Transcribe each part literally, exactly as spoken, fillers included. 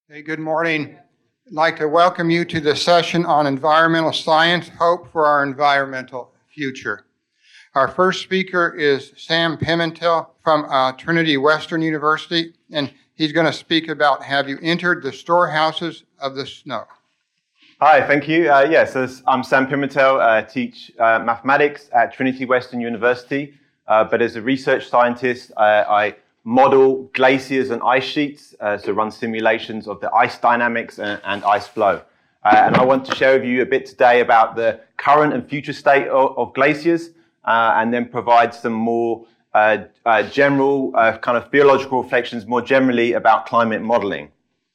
Hey, good morning. I'd like to welcome you to the session on environmental science, hope for our environmental future. Our first speaker is Sam Pimentel from uh, Trinity Western University, and he's going to speak about Have You Entered the Storehouses of the Snow? Hi, thank you. Uh, yes, as I'm Sam Pimentel. I teach uh, mathematics at Trinity Western University, uh, but as a research scientist, uh, I model glaciers and ice sheets, uh, so run simulations of the ice dynamics and, and ice flow. Uh, and I want to share with you a bit today about the current and future state of, of glaciers, uh, and then provide some more uh, uh, general uh, kind of theological reflections more generally about climate modeling.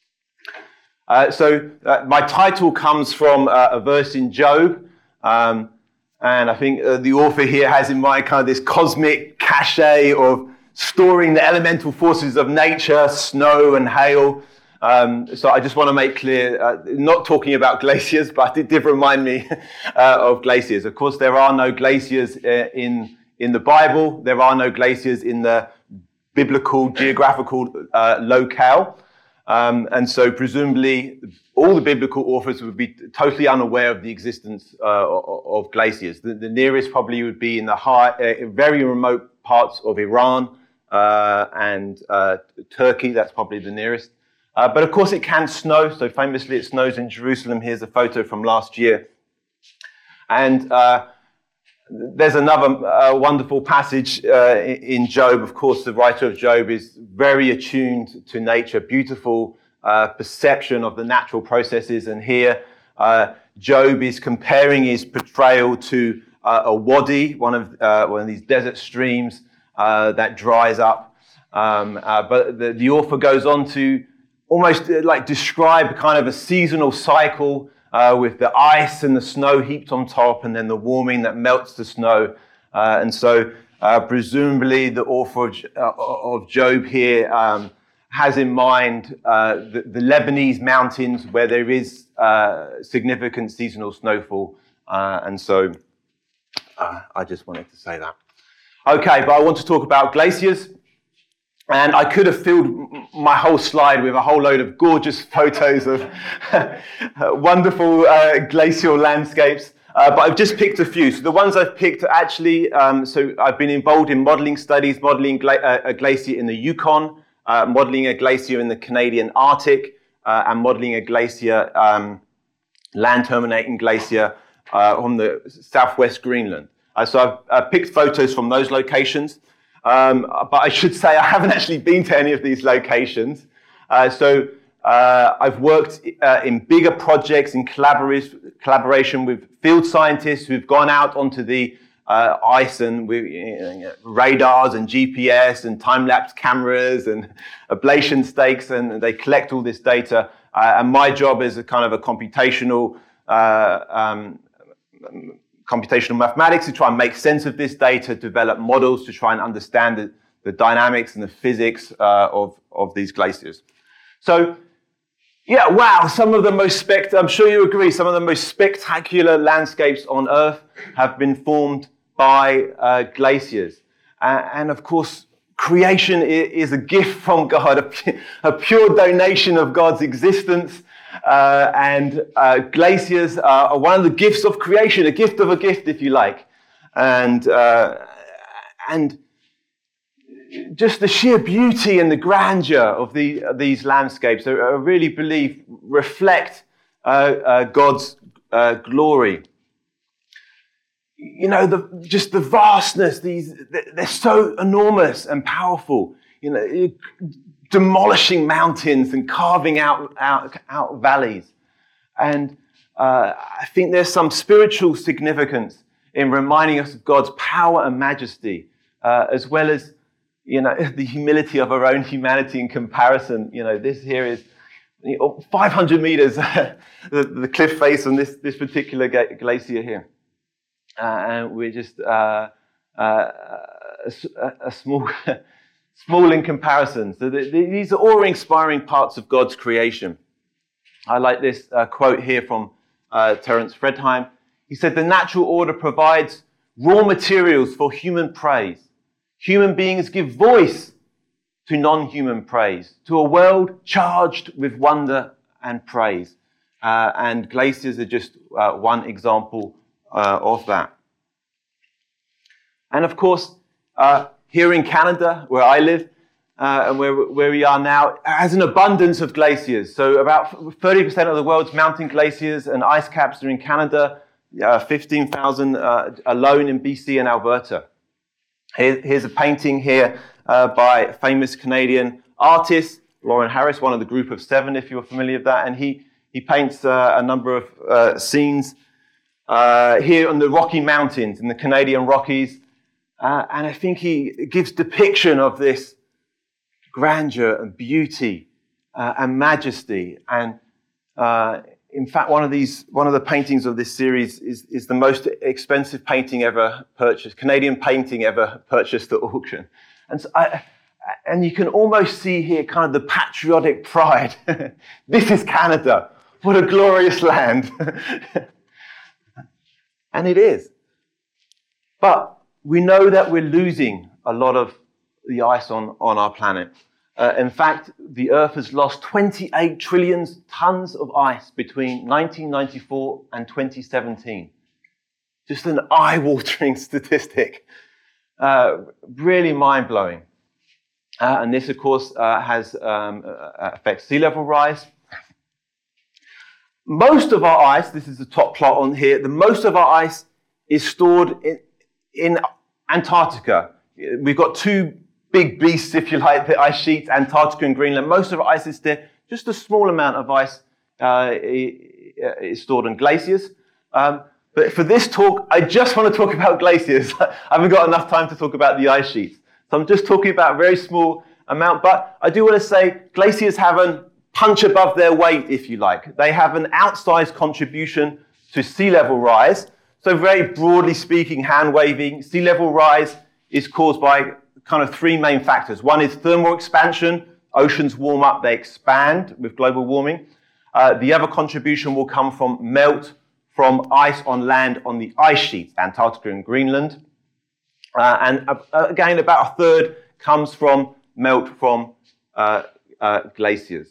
Uh, so uh, my title comes from uh, a verse in Job, um, and I think uh, the author here has in mind kind of this cosmic cachet of storing the elemental forces of nature, snow and hail. Um, so I just want to make clear, uh, not talking about glaciers, but it did remind me uh, of glaciers. Of course, there are no glaciers uh, in in the Bible. There are no glaciers in the biblical geographical uh, locale. Um, and so presumably all the biblical authors would be totally unaware of the existence uh, of glaciers. The, the nearest probably would be in the high, uh, very remote parts of Iran uh, and uh, Turkey. That's probably the nearest. Uh, but of course it can snow. So famously it snows in Jerusalem. Here's a photo from last year. And uh, there's another uh, wonderful passage uh, in Job. Of course, the writer of Job is very attuned to nature, beautiful uh, perception of the natural processes. And here, uh, Job is comparing his portrayal to uh, a wadi, one of uh, one of these desert streams uh, that dries up. Um, uh, but the, the author goes on to almost uh, like describe kind of a seasonal cycle. Uh, with the ice and the snow heaped on top, and then the warming that melts the snow. Uh, and so uh, presumably the author of, uh, of Job here um, has in mind uh, the, the Lebanese mountains where there is uh, significant seasonal snowfall. Uh, and so uh, I just wanted to say that. Okay, but I want to talk about glaciers. And I could have filled my whole slide with a whole load of gorgeous photos of wonderful uh, glacial landscapes, uh, but I've just picked a few. So the ones I've picked are actually, um, so I've been involved in modeling studies, modeling gla- uh, a glacier in the Yukon, uh, modeling a glacier in the Canadian Arctic, uh, and modeling a glacier, um, land terminating glacier uh, on the southwest Greenland. Uh, so I've uh, picked photos from those locations. Um, but I should say I haven't actually been to any of these locations. Uh, so uh, I've worked uh, in bigger projects in collabor- collaboration with field scientists who've gone out onto the uh, ice and with you know, radars and G P S and time-lapse cameras and ablation stakes, and they collect all this data. Uh, and my job is a kind of a computational uh, um, computational mathematics to try and make sense of this data, develop models to try and understand the, the dynamics and the physics uh, of, of these glaciers. So, yeah, wow, some of the most spect- I'm sure you agree, some of the most spectacular landscapes on Earth have been formed by uh, glaciers. Uh, and of course, creation is a gift from God, a, a pure donation of God's existence. Uh, and uh, glaciers are one of the gifts of creation, a gift of a gift, if you like. And uh, and just the sheer beauty and the grandeur of the, these landscapes, I really believe, reflect uh, uh, God's uh, glory. You know, the, just the vastness, these, they're so enormous and powerful. You know, demolishing mountains and carving out, out, out valleys. And uh, I think there's some spiritual significance in reminding us of God's power and majesty, uh, as well as, you know, the humility of our own humanity in comparison. You know, this here is you know, five hundred meters, the, the cliff face on this, this particular glacier here. Uh, and we're just uh, uh, a, a small... Small in comparison. So the, the, these are awe-inspiring parts of God's creation. I like this uh, quote here from uh, Terence Fredheim. He said, "The natural order provides raw materials for human praise. Human beings give voice to non-human praise, to a world charged with wonder and praise. Uh, and glaciers are just uh, one example uh, of that. And of course, uh, here in Canada, where I live, uh, and where, where we are now, has an abundance of glaciers. So about thirty percent of the world's mountain glaciers and ice caps are in Canada, uh, fifteen thousand uh, alone in B C and Alberta. Here, here's a painting here uh, by a famous Canadian artist, Lauren Harris, one of the group of seven, if you're familiar with that. And he, he paints uh, a number of uh, scenes uh, here on the Rocky Mountains, in the Canadian Rockies. Uh, and I think he gives depiction of this grandeur and beauty uh, and majesty. And uh, in fact, one of these, one of the paintings of this series is, is the most expensive painting ever purchased, Canadian painting ever purchased at auction. And so I, and you can almost see here kind of the patriotic pride. This is Canada. What a glorious land. And it is. But we know that we're losing a lot of the ice on, on our planet. Uh, in fact, the Earth has lost twenty-eight trillion tons of ice between nineteen ninety-four and twenty seventeen. Just an eye-watering statistic. Uh, really mind-blowing. Uh, and this, of course, uh, has um, uh, affects sea level rise. Most of our ice, this is the top plot on here, the most of our ice is stored in, in Antarctica. We've got two big beasts, if you like, the ice sheets, Antarctica and Greenland. Most of our ice is there. Just a small amount of ice uh, is stored in glaciers. Um, but for this talk, I just want to talk about glaciers. I haven't got enough time to talk about the ice sheets. So I'm just talking about a very small amount. But I do want to say glaciers have a punch above their weight, if you like. They have an outsized contribution to sea level rise. So very broadly speaking, hand waving, sea level rise is caused by kind of three main factors. One is thermal expansion. Oceans warm up, they expand with global warming. Uh, the other contribution will come from melt from ice on land on the ice sheets, Antarctica and Greenland. Uh, and uh, again, about a third comes from melt from uh, uh, glaciers.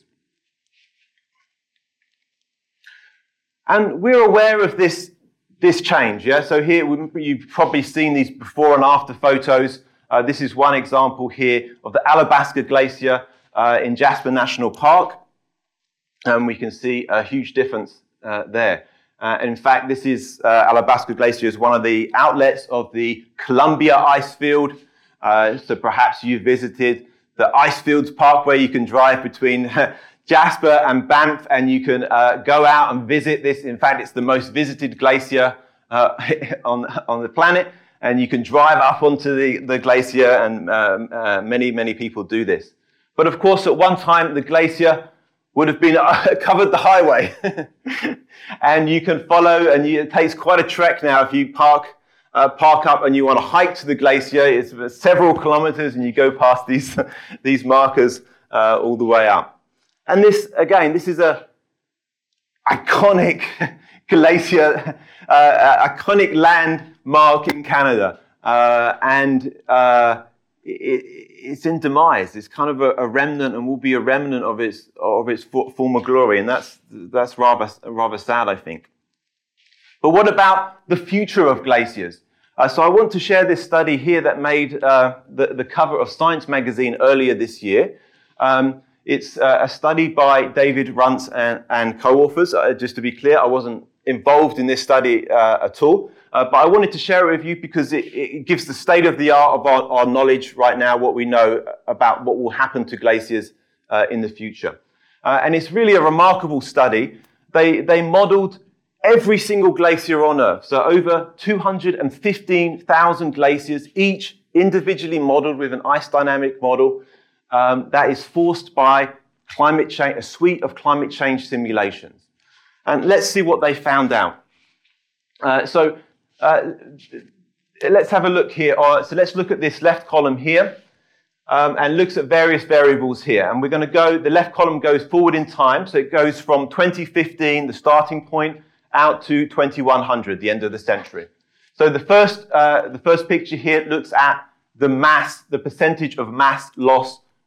And we're aware of this, this change, yeah? So here, you've probably seen these before and after photos. Uh, this is one example here of the Alabaster Glacier uh, in Jasper National Park. And we can see a huge difference uh, there. Uh, in fact, this is uh, Alabaster Glacier is one of the outlets of the Columbia Ice Field. Uh, so perhaps you visited the Ice Fields Park where you can drive between Jasper and Banff and you can uh, go out and visit this. In fact, it's the most visited glacier uh, on, on the planet. And you can drive up onto the, the glacier, and um, uh, many, many people do this. But of course, at one time, the glacier would have been uh, covered the highway. And you can follow, and you, it takes quite a trek now if you park uh, park up and you want to hike to the glacier. It's several kilometers, and you go past these, these markers uh, all the way up. And this, again, this is a iconic glacier, uh, iconic landmark in Canada. Uh, and uh, it, it's in demise. It's kind of a, a remnant, and will be a remnant of its of its former glory, and that's that's rather rather sad, I think. But what about the future of glaciers? Uh, so I want to share this study here that made uh, the the cover of Science magazine earlier this year. Um, it's uh, a study by David Runts and, and co-authors. Uh, just to be clear, I wasn't involved in this study uh, at all. Uh, but I wanted to share it with you because it, it gives the state of the art of our, our knowledge right now, what we know about what will happen to glaciers uh, in the future. Uh, and it's really a remarkable study. They, they modeled every single glacier on Earth. So over two hundred fifteen thousand glaciers, each individually modeled with an ice dynamic model um, that is forced by climate change, a suite of climate change simulations. And let's see what they found out. Uh, so, Uh, let's have a look here. Uh, so let's look at this left column here um, and looks at various variables here. And we're going to go, the left column goes forward in time. So it goes from twenty fifteen, the starting point, out to twenty-one hundred, the end of the century. So the first, uh, the first picture here looks at the mass, the percentage of mass loss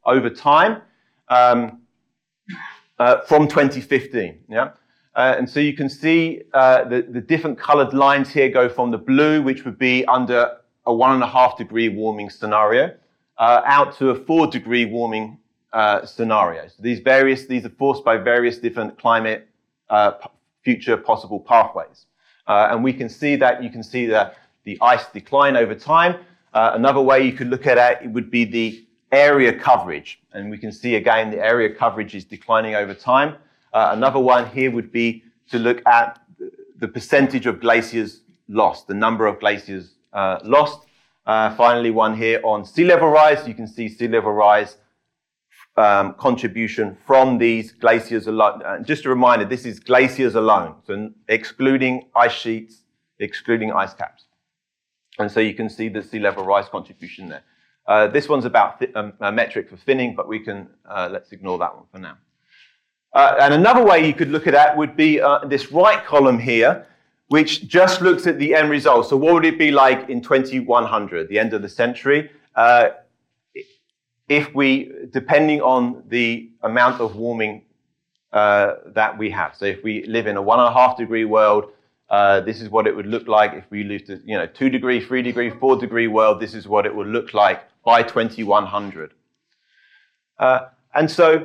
over time um, uh, from twenty fifteen. Yeah, uh, and so you can see uh, the, the different colored lines here go from the blue, which would be under a one and a half degree warming scenario, uh, out to a four degree warming uh, scenario. So these various, these are forced by various different climate uh, future possible pathways. Uh, and we can see that, you can see that the ice decline over time. Uh, another way you could look at it, it would be the area coverage. And we can see again, the area coverage is declining over time. Uh, another one here would be to look at the percentage of glaciers lost, the number of glaciers uh, lost. Uh, finally, one here on sea level rise. You can see sea level rise um, contribution from these glaciers alone. Uh, just a reminder, this is glaciers alone, so excluding ice sheets, excluding ice caps. And so you can see the sea level rise contribution there. Uh, this one's about th- um, a metric for thinning, but we can, uh, let's ignore that one for now. Uh, and another way you could look at that would be uh, this right column here, which just looks at the end result. So what would it be like in twenty-one hundred, the end of the century, uh, if we, depending on the amount of warming uh, that we have. So if we live in a one and a half degree world, uh, this is what it would look like. If we live to, you know, two degree, three degree, four degree world, this is what it would look like by twenty-one hundred. Uh, and so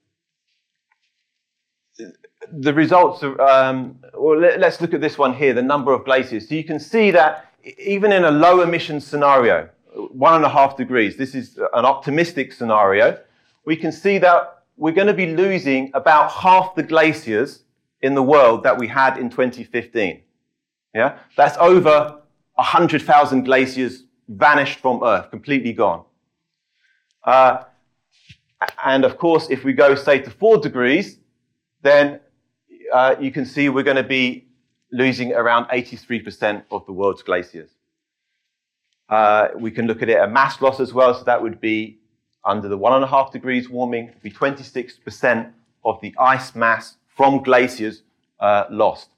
the results are, um, well, let, let's look at this one here, the number of glaciers. So you can see that even in a low emission scenario, one and a half degrees, this is an optimistic scenario, we can see that we're going to be losing about half the glaciers in the world that we had in twenty fifteen. Yeah, that's over one hundred thousand glaciers vanished from Earth, completely gone. Uh, and of course, if we go, say, to four degrees, then uh, you can see we're going to be losing around eighty-three percent of the world's glaciers. Uh, we can look at it at mass loss as well, so that would be under the one and a half degrees warming, would be twenty-six percent of the ice mass from glaciers uh, lost.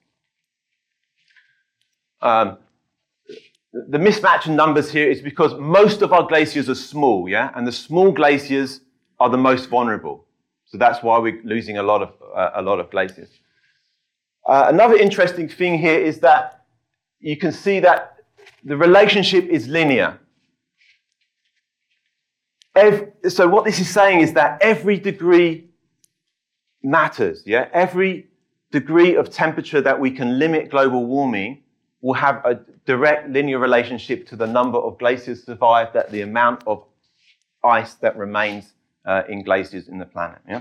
Um, the mismatch in numbers here is because most of our glaciers are small, yeah, and the small glaciers are the most vulnerable. So that's why we're losing a lot of uh, a lot of glaciers. Uh, another interesting thing here is that you can see that the relationship is linear. Every, so what this is saying is that every degree matters. Yeah, every degree of temperature that we can limit global warming will have a direct linear relationship to the number of glaciers survived, that the amount of ice that remains uh, in glaciers in the planet. Yeah.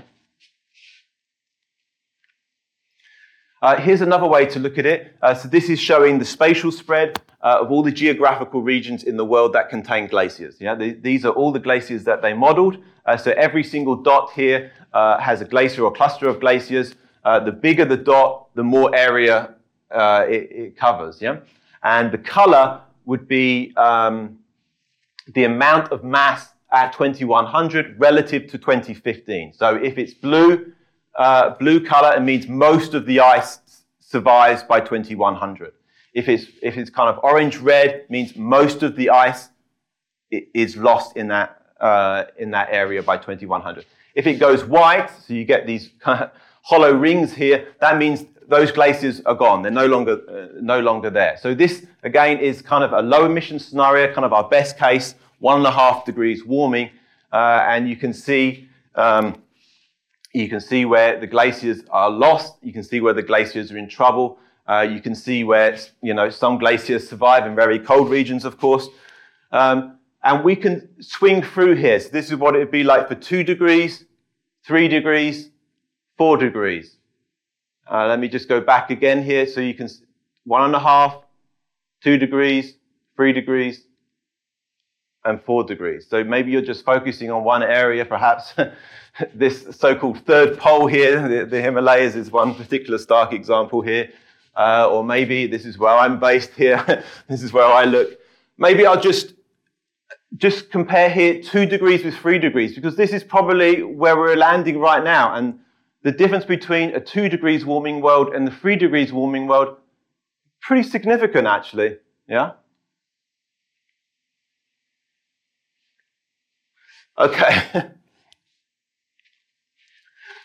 Uh, here's another way to look at it. Uh, so this is showing the spatial spread uh, of all the geographical regions in the world that contain glaciers. Yeah, the, these are all the glaciers that they modeled. Uh, so every single dot here uh, has a glacier or cluster of glaciers. Uh, the bigger the dot, the more area uh, it, it covers. Yeah, and the color would be um, the amount of mass at twenty-one hundred relative to twenty fifteen. So if it's blue, Uh, blue color, it means most of the ice survives by twenty-one hundred. If it's, if it's kind of orange-red, it means most of the ice is lost in that, uh, in that area by twenty-one hundred. If it goes white, so you get these kind of hollow rings here, that means those glaciers are gone. They're no longer, uh, no longer there. So this, again, is kind of a low emission scenario, kind of our best case, one and a half degrees warming. Uh, and you can see um, You can see where the glaciers are lost. You can see where the glaciers are in trouble. Uh, you can see where, you know, some glaciers survive in very cold regions, of course. Um, and we can swing through here. So this is what it would be like for two degrees, three degrees, four degrees. Uh, let me just go back again here. So you can, one and a half, two degrees, three degrees, and four degrees. So maybe you're just focusing on one area, perhaps. This so-called third pole here, the, the Himalayas, is one particular stark example here. Uh, or maybe this is where I'm based here. This is where I look. Maybe I'll just, just compare here two degrees with three degrees, because this is probably where we're landing right now. And the difference between a two degrees warming world and the three degrees warming world, pretty significant actually, yeah? Okay.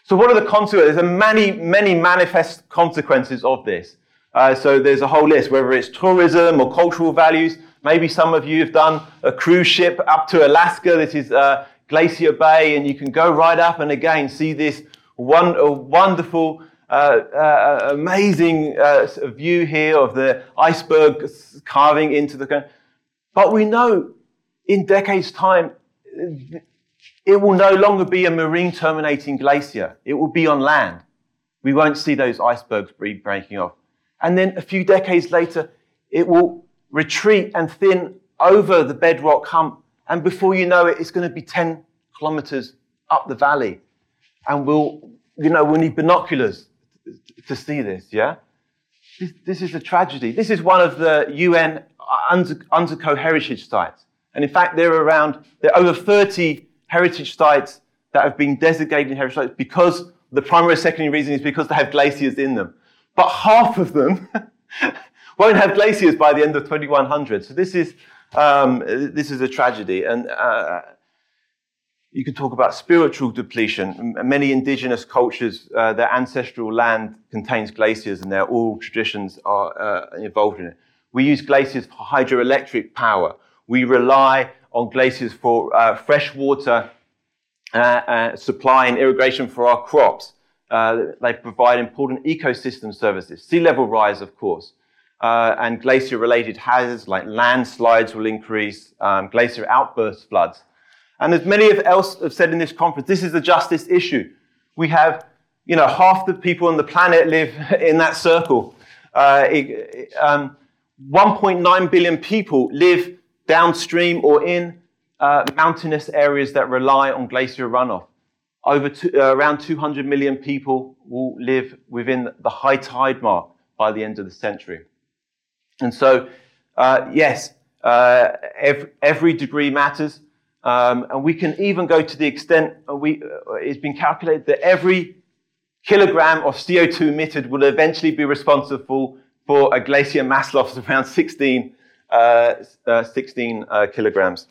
So what are the consequences? There are many, many manifest consequences of this. Uh, so there's a whole list, whether it's tourism or cultural values. Maybe some of you have done a cruise ship up to Alaska. This is uh, Glacier Bay, and you can go right up and again see this one, uh, wonderful, uh, uh, amazing uh, view here of the iceberg carving into the... But we know in decades' time, it will no longer be a marine terminating glacier. It will be on land. We won't see those icebergs breaking off. And then a few decades later, it will retreat and thin over the bedrock hump. And before you know it, it's going to be ten kilometers up the valley. And we'll, you know, we'll need binoculars to see this, yeah? This, this is a tragedy. This is one of the U N UNESCO heritage sites. And in fact, there are around, there are over thirty heritage sites that have been designated heritage sites because the primary or secondary reason is because they have glaciers in them. But half of them won't have glaciers by the end of twenty-one hundred. So this is, um, this is a tragedy. And uh, you could talk about spiritual depletion. Many indigenous cultures, uh, their ancestral land contains glaciers and their oral traditions are uh, involved in it. We use glaciers for hydroelectric power. We rely on glaciers for uh, fresh water uh, uh, supply and irrigation for our crops. Uh, they provide important ecosystem services. Sea level rise, of course, uh, and glacier-related hazards like landslides will increase, um, glacier outburst floods. And as many of else have said in this conference, this is a justice issue. We have, you know, half the people on the planet live in that circle. Uh, it, um, one point nine billion people live downstream or in uh, mountainous areas that rely on glacier runoff. Over two, uh, around two hundred million people will live within the high tide mark by the end of the century. And so, uh, yes, uh, every, every degree matters. Um, and we can even go to the extent, uh, we, uh, it's been calculated that every kilogram of C O two emitted will eventually be responsible for a glacier mass loss of around sixteen, uh, uh, sixteen uh, kilograms.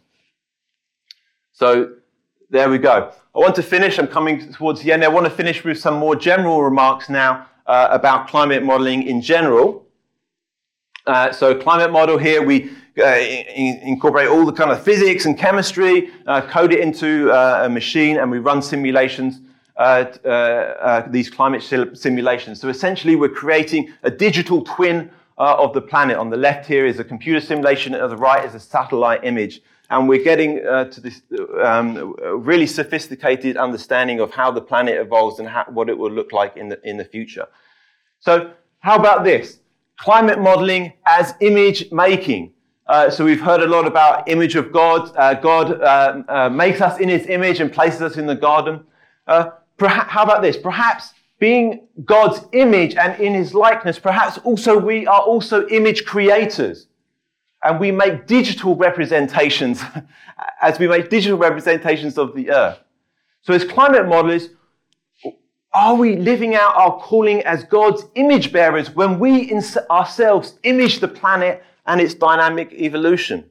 So there we go. I want to finish, I'm coming towards the end. I want to finish with some more general remarks now uh, about climate modeling in general. Uh, so climate model here, we uh, in, incorporate all the kind of physics and chemistry, uh, code it into uh, a machine, and we run simulations, uh, uh, uh, these climate simulations. So essentially, we're creating a digital twin uh, of the planet. On the left here is a computer simulation, and on the right is a satellite image. And we're getting uh, to this um, really sophisticated understanding of how the planet evolves and how, what it will look like in the, in the future. So how about this? Climate modeling as image making. Uh, so we've heard a lot about image of God. Uh, God uh, uh, makes us in his image and places us in the garden. Uh, perha- how about this? Perhaps being God's image and in his likeness, perhaps also we are also image creators. And we make digital representations as we make digital representations of the earth. So as climate modelers, are we living out our calling as God's image bearers when we in ourselves image the planet and its dynamic evolution?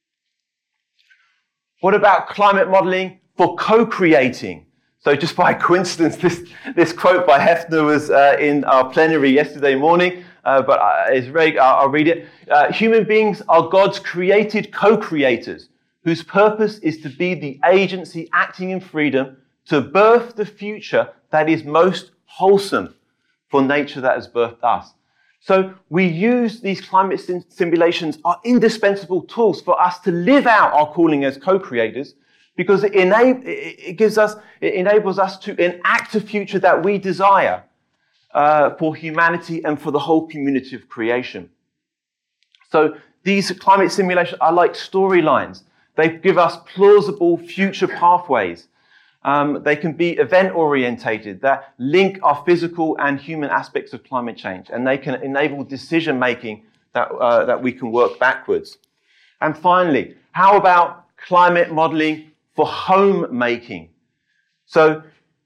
What about climate modeling for co-creating? So just by coincidence, this, this quote by Hefner was uh, in our plenary yesterday morning. Uh, but uh, it's very, uh, I'll read it. Uh, Human beings are God's created co-creators whose purpose is to be the agency acting in freedom to birth the future that is most wholesome for nature that has birthed us. So we use these climate sim- simulations are indispensable tools for us to live out our calling as co-creators because it, enab- it gives us, it enables us to enact a future that we desire. Uh, for humanity and for the whole community of creation. So these climate simulations are like storylines. They give us plausible future pathways. Um, they can be event-orientated that link our physical and human aspects of climate change, and they can enable decision-making that, uh, that we can work backwards. And finally, how about climate modeling for home-making? So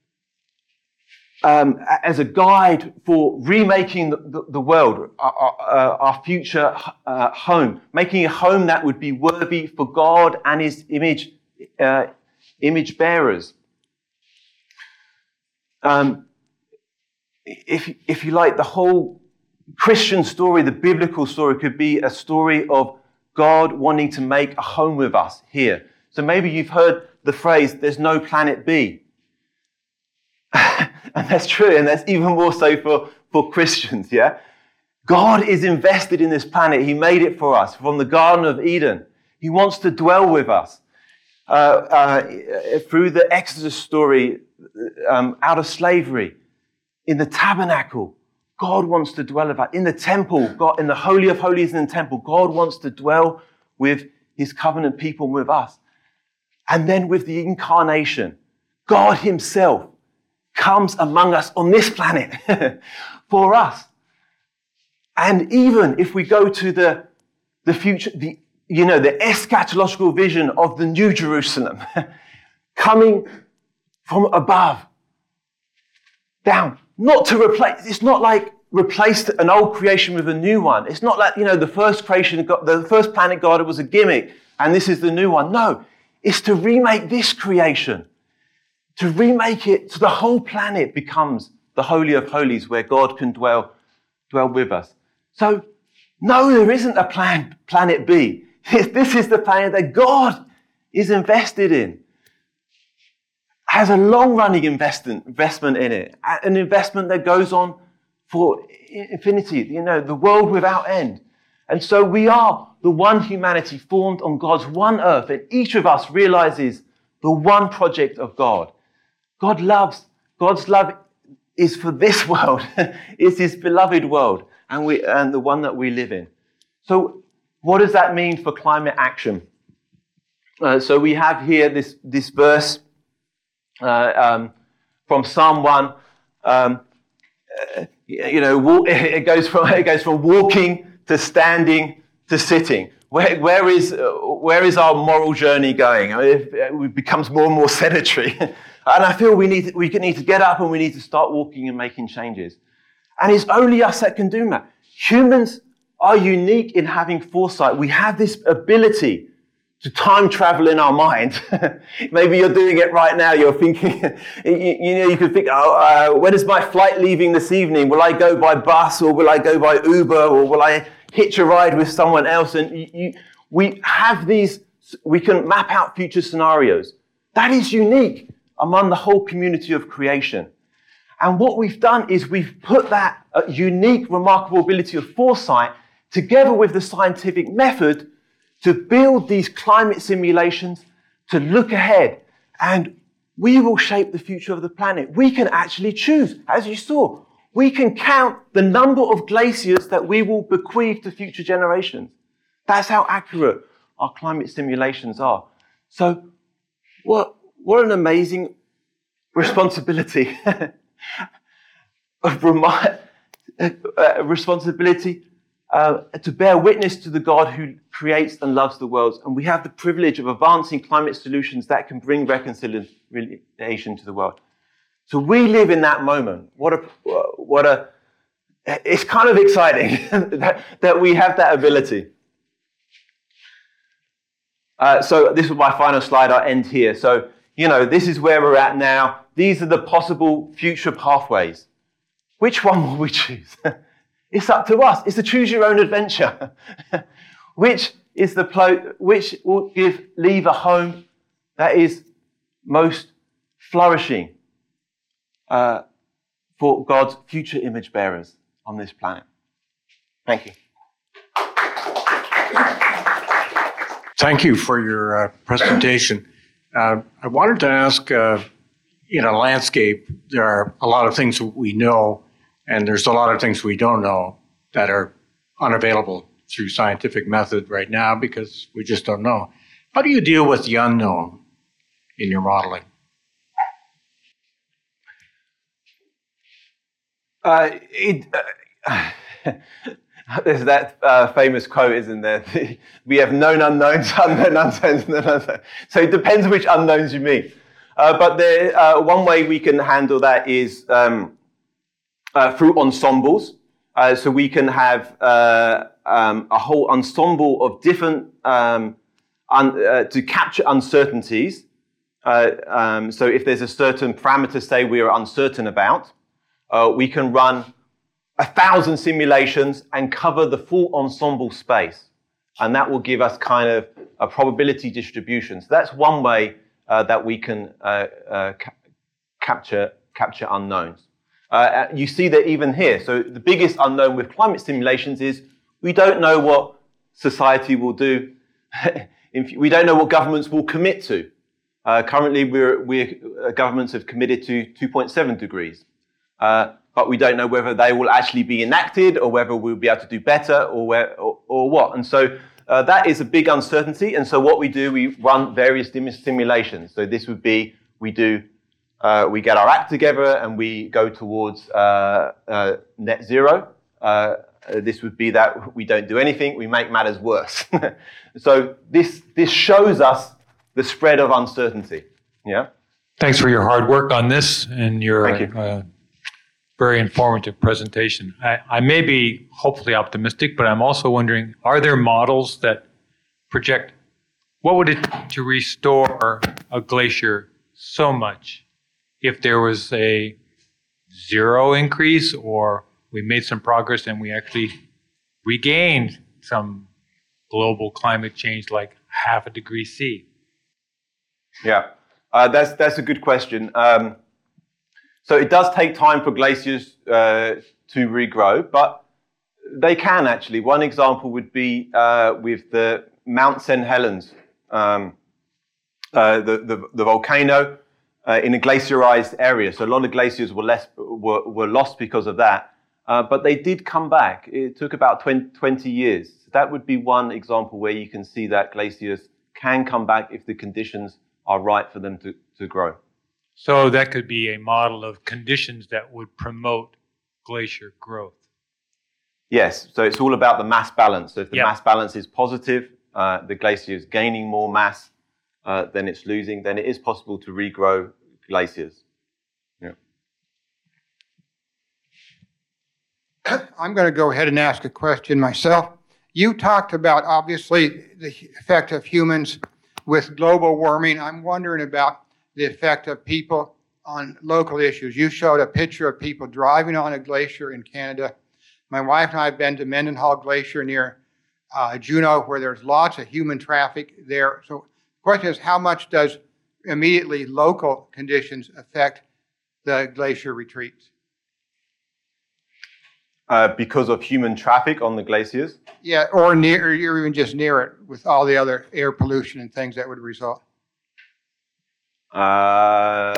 Um, as a guide for remaking the, the, the world, our, our, our future uh, home, making a home that would be worthy for God and his image, uh, image bearers. um, if, if you like, the whole Christian story, the biblical story, could be a story of God wanting to make a home with us here. So maybe you've heard the phrase, there's no planet B. And that's true, and that's even more so for, for Christians, yeah? God is invested in this planet. He made it for us from the Garden of Eden. He wants to dwell with us. Uh, uh, through the Exodus story, um, out of slavery, in the tabernacle, God wants to dwell with us. In the temple, God, in the Holy of Holies in the temple, God wants to dwell with his covenant people, with us. And then with the incarnation, God himself comes among us on this planet for us. And even if we go to the, the future, the, you know, the eschatological vision of the New Jerusalem, coming from above, down, not to replace, it's not like replace an old creation with a new one. It's not like, you know, the first creation, the first planet God was a gimmick, and this is the new one. No, it's to remake this creation. To remake it so the whole planet becomes the Holy of Holies where God can dwell, dwell with us. So, no, there isn't a plan, planet B. This is the planet that God is invested in. Has a long-running investment, investment in it. An investment that goes on for infinity, you know, the world without end. And so we are the one humanity formed on God's one earth, and each of us realizes the one project of God. God loves, God's love is for this world. It's his beloved world, and we and the one that we live in. So what does that mean for climate action? Uh, so we have here this, this verse uh, um, from Psalm one. Um, uh, you know, walk, it goes from it goes from walking to standing to sitting. Where, where is uh, where is our moral journey going? I mean, it, it becomes more and more sedentary. And I feel we need to, we need to get up and we need to start walking and making changes. And it's only us that can do that. Humans are unique in having foresight. We have this ability to time travel in our mind. Maybe you're doing it right now. You're thinking, you, you know, you could think, oh, uh, when is my flight leaving this evening? Will I go by bus, or will I go by Uber, or will I hitch a ride with someone else? And you, you, we have these, we can map out future scenarios. That is unique among the whole community of creation. And what we've done is we've put that uh, unique, remarkable ability of foresight together with the scientific method to build these climate simulations, to look ahead, and we will shape the future of the planet. We can actually choose, as you saw, we can count the number of glaciers that we will bequeath to future generations. That's how accurate our climate simulations are. So what, what an amazing responsibility. A responsibility uh, to bear witness to the God who creates and loves the world. And we have the privilege of advancing climate solutions that can bring reconciliation to the world. So we live in that moment. What a, what a, it's kind of exciting that, that we have that ability. Uh, so this is my final slide. I'll end here. So, you know, this is where we're at now. These are the possible future pathways. Which one will we choose? It's up to us. It's a choose your own adventure. Which is the plo- which will give leave a home that is most flourishing uh, for God's future image bearers on this planet. Thank you. Thank you for your uh, presentation. Uh, I wanted to ask, uh, in a landscape, there are a lot of things we know, and there's a lot of things we don't know that are unavailable through scientific method right now because we just don't know. How do you deal with the unknown in your modeling? Uh, it, uh, there's that uh, famous quote, isn't there? We have known unknowns, unknown unknowns, unknown unknowns. So it depends which unknowns you mean. Uh, but there, uh, one way we can handle that is um, uh, through ensembles. Uh, so we can have uh, um, a whole ensemble of different, um, un- uh, to capture uncertainties Uh, um, so if there's a certain parameter, say, we are uncertain about, uh, we can run a thousand simulations and cover the full ensemble space. And that will give us kind of a probability distribution. So that's one way uh, that we can uh, uh, ca capture, capture unknowns. Uh, you see that even here. So the biggest unknown with climate simulations is we don't know what society will do. We don't know what governments will commit to. Uh, currently, we're, we're, uh, governments have committed to two point seven degrees. Uh, but we don't know whether they will actually be enacted or whether we'll be able to do better or, where, or, or what. And so uh, that is a big uncertainty. And so what we do, we run various simulations. So this would be, we do, uh, we get our act together and we go towards uh, uh, net zero. Uh, this would be that we don't do anything, we make matters worse. So this, this shows us the spread of uncertainty. Yeah. Thanks for your hard work on this and your Thank you. uh, very informative presentation. I, I may be hopefully optimistic, but I'm also wondering, are there models that project what would it take to restore a glacier so much if there was a zero increase or we made some progress and we actually regained some global climate change like half a degree C? Yeah, uh, that's that's a good question. Um, so it does take time for glaciers uh, to regrow, but they can actually. One example would be uh, with the Mount Saint Helens, um, uh, the, the the volcano uh, in a glaciarized area. So a lot of glaciers were less were, were lost because of that, uh, but they did come back. It took about twenty years. That would be one example where you can see that glaciers can come back if the conditions are right for them to, to grow. So that could be a model of conditions that would promote glacier growth. Yes, so it's all about the mass balance. So if the Yep. mass balance is positive, uh, the glacier is gaining more mass uh, than it's losing, then it is possible to regrow glaciers. Yeah. I'm going to go ahead and ask a question myself. You talked about, obviously, the effect of humans with global warming. I'm wondering about the effect of people on local issues. You showed a picture of people driving on a glacier in Canada. My wife and I have been to Mendenhall Glacier near uh, Juneau, where there's lots of human traffic there. So the question is, how much does immediately local conditions affect the glacier retreats? Uh, because of human traffic on the glaciers? Yeah, or near, or even just near it with all the other air pollution and things that would result. Uh,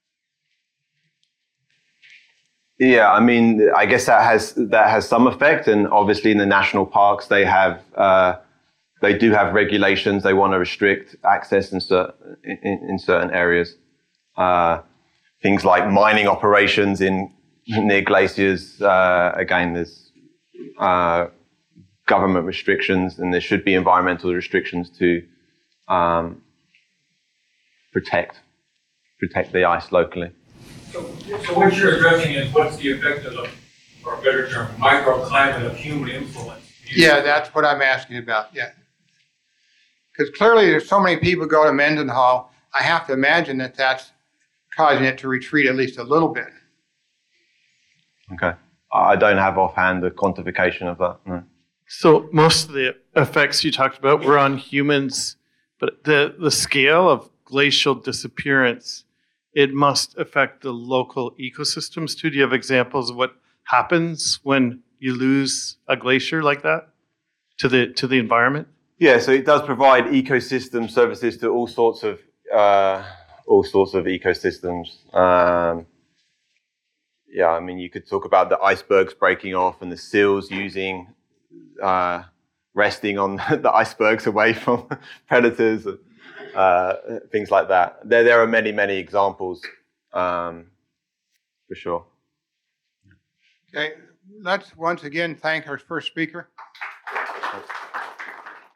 yeah, I mean, I guess that has that has some effect, and obviously in the national parks they have uh, they do have regulations. They want to restrict access in certain in, in certain areas. Uh, things like mining operations in near glaciers. Uh, again, there's uh, government restrictions, and there should be environmental restrictions to um, protect protect the ice locally. So, so what you're addressing is what's the effect of the, or a better term, microclimate of human influence? Yeah, that's what I'm asking about, yeah. Because clearly there's so many people go to Mendenhall, I have to imagine that that's causing it to retreat at least a little bit. Okay. I don't have offhand the quantification of that. No. So most of the effects you talked about were on humans, but the, the scale of glacial disappearance, it must affect the local ecosystems too. Do you have examples of what happens when you lose a glacier like that to the to the environment? Yeah, so it does provide ecosystem services to all sorts of uh, all sorts of ecosystems. Um, yeah, I mean, you could talk about the icebergs breaking off and the seals using uh, resting on the icebergs away from predators. Uh, things like that. There, there are many, many examples, um, for sure. Okay, let's once again thank our first speaker.